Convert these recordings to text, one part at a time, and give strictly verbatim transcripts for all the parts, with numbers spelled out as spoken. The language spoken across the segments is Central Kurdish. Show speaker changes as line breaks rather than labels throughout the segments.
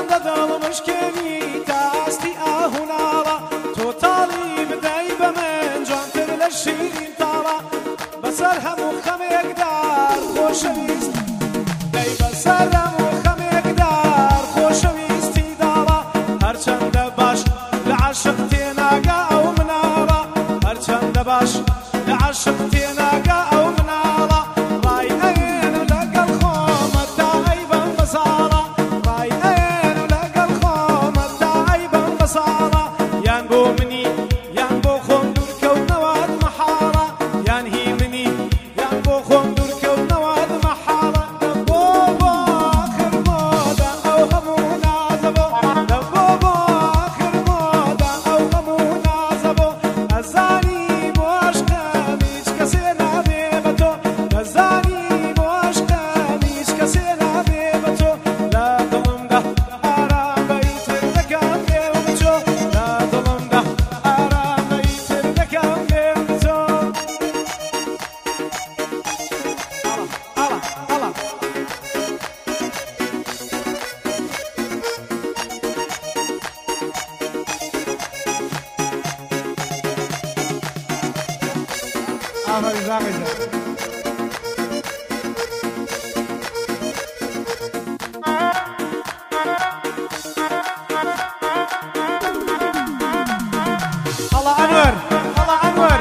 هەرچەندە دڵ مشکێنی تا ئاستی ئاهوناڵە تۆ تاڵی بدەی بە من جوانتر لە شیرین تاڵە بەسەر هەموو خەمێکدار خۆشەویست دەی بەسەر هەموو خەمێکدار خۆشەویستی داڵە هەرچەندە باش لە عاشق تێناگا ئەو مناڵە هەرچەندە باش لە عاشق تێناگا ئەو مناڵە ڕای ئەێن لەگەڵ خۆمە تا ئەیبەم بەساڵە ڕای ئەێن لەگەڵ خۆمە تا ئەیبەم بەساڵە یان بۆ منی یان بۆ خۆم دوورکەوتنەوەت مەحاڵە یان هی منی یان بۆ خۆم دوورکەوتنەوەت مەحاڵە دەبۆ بۆ آخر مۆدا ئەو هەموو نازە بۆ دەبۆ بۆ آخر مۆدا ئەو هەموو نازە بۆ ئەزانی بۆ عاشقم هیچ کەسێ نابێ بە تۆ ئەزانی بۆ عاشقم هیچ کەسێ نابێ بە تۆ لە دڵمدا ئارامەی تر دەکەم لێو بچۆ لە دڵمدا ئارامەی تر دەکەم لێو بچۆ ئەڵە ئەڵە ئەڵە ئافەری زاغی زە هەڵە ئەنوەر هەڵە ئەنوەر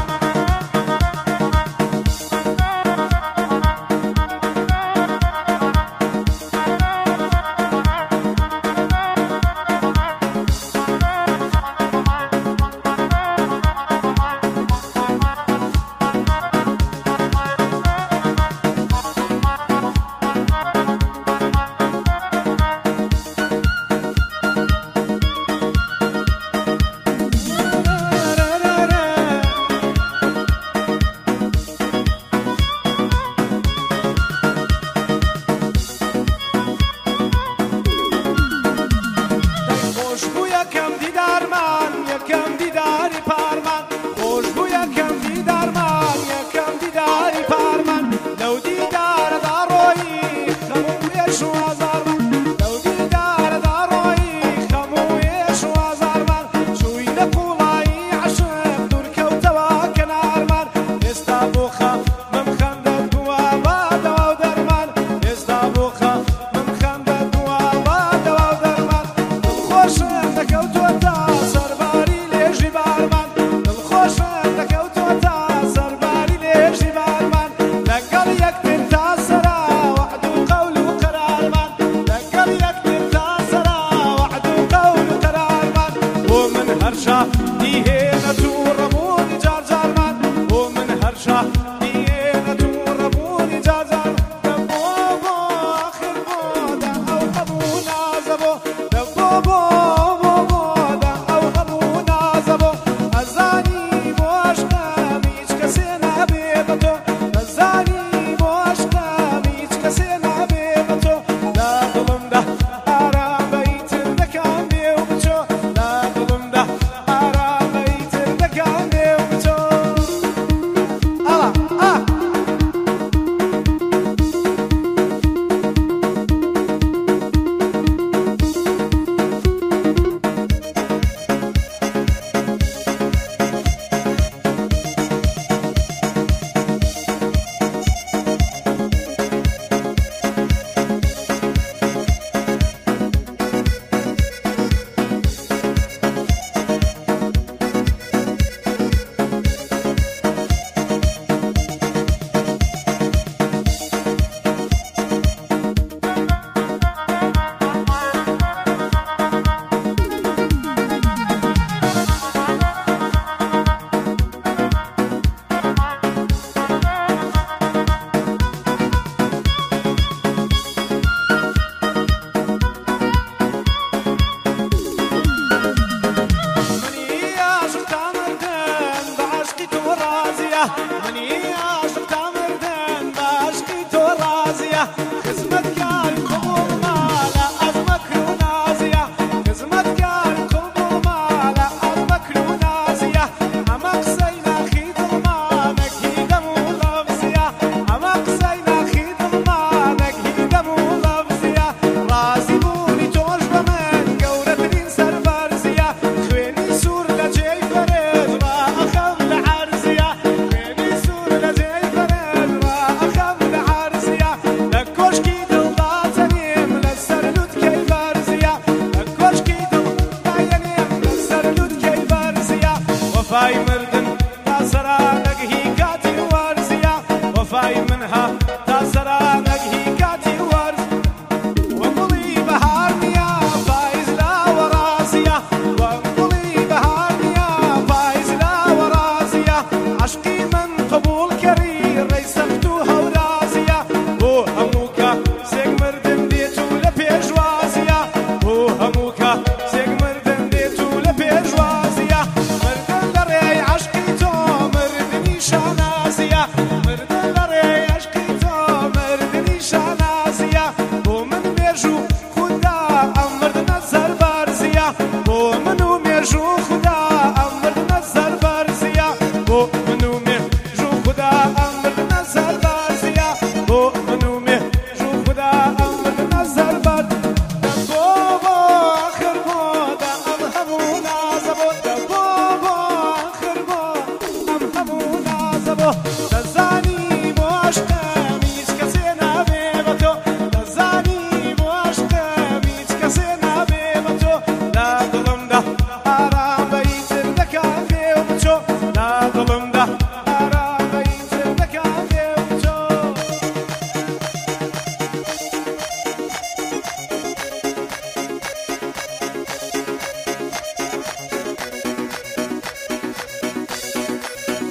خۆش بوو یەکەم دیدارمان یەکەم دیداری پارمان خۆش بوو یەکەم دیدارمان یەکەم دیداری پارمان لەو دیدارەدا ڕۆیی خەموو وێش و ئازارمان لەو دیدارەدا ڕۆیی خەموو وێش و ئازارمان چووی لە قوڵایی عەشق دوورکەوتەوە کەنارمان ئێستا بۆ خەمم خەندەت بووە بە دەوا و دەرمان ئێستا بۆ خەمم خەندەت بووە بە دەوا و دەرمان دڵخۆشم دەکەوتووەتە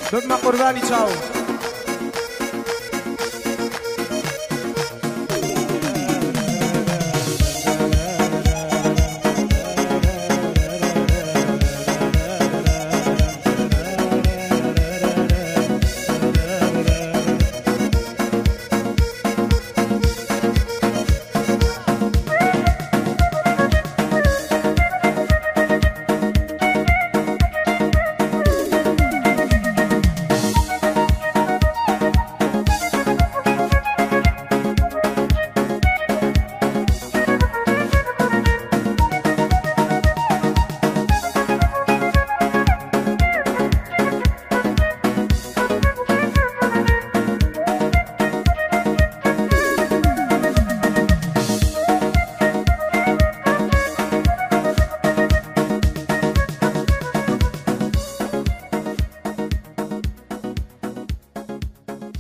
ببمە قوربانی چاو